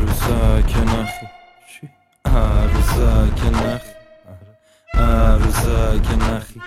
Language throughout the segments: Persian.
عروسک نخی چی؟ عروسک نخی عروسک نخی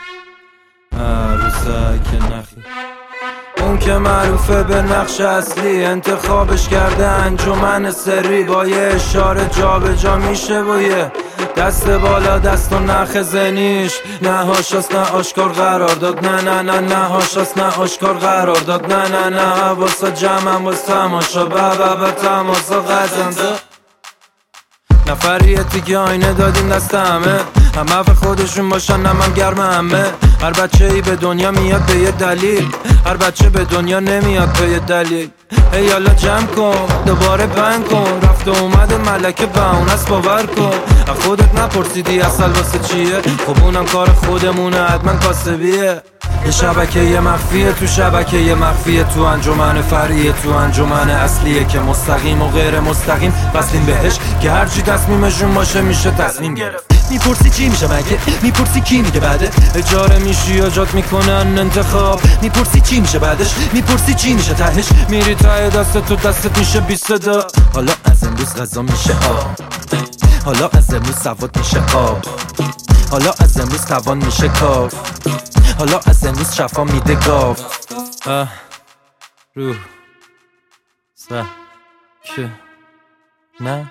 عروسک نخی اون که معروفه به نقش اصلی انتخابش کرده انجمن سری با یه اشاره جا به جا میشه با یه دست بالا دست و نخ زنیش نه هاشاست نه آشکار قرار داد نه نه نه نه هاشاست نه آشکار قرار داد نه نه نه حواسا جمعم باز تماشا به تماسا غزنده نفریتی که آینه دادیم دست همه به خودشون باشن هم گرم همه هر بچه ای به دنیا میاد به یه دلیل هر بچه به دنیا نمیاد به یه دلیل ای یالا جمع کن دوباره بند کن رفت و اومد ملکه بهونه است باور کن خودت نپرسیدی اصل واسه چیه خب اونم کار خودمونه حتما کاسبیه یه شبکه یه مخفیه تو شبکه یه مخفیه تو انجمن فرعیه تو انجمن اصلیه که مستقیم و غیر مستقیم بسیم بهش که هرچی تصمیمشون باشه میشه تصمیم گرفت میپرسی چی میشه مگه میپرسی کی میگه بعده اجاره میشی یا جات میکنن انتخاب میپرسی چی میشه بعدش میپرسی چی میشه تهش میری ته دست تو دستت میشه بی صدا حالا از امروز غذا میشه آب حالا از امروز سواد میشه آب حالا از امروز توان میشه کاف حالا از امروز شفا میده گاف روح سکه نه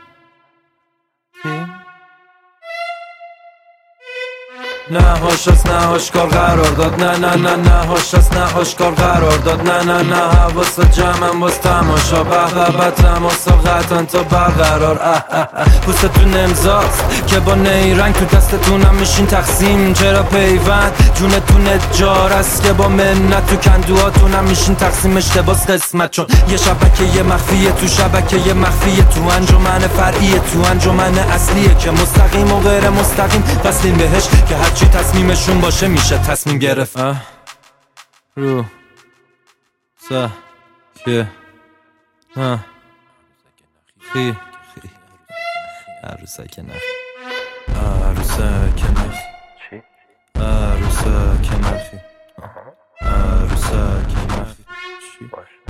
نه هاشاست نه آشکار قرار داد نه نه نه نه هاشاست نه آشکار قرار داد نه نه نه حواسا جمعم باز تماشا به تماسا قطعا تا برقرار پوستتون امضاست که با نیرنگ تو دستتونم میشین تقسیم چرا پیوند جونتون اجار است که با منت تو کندوهاتونم میشین تقسیم اشتباس قسمت چون یه شبکه یه مخفیه تو شبکه یه مخفیه تو انجمن فرعیه تو انجمن اصلیه که مستقیم و غیر مستقیم بسیم بهش که هرچی تصمیمشون باشه میشه تصمیم گرفت رو سکه نخی عروسک نخی عروسک نخی چی؟ عروسک نخی عروسک نخی چی؟ باش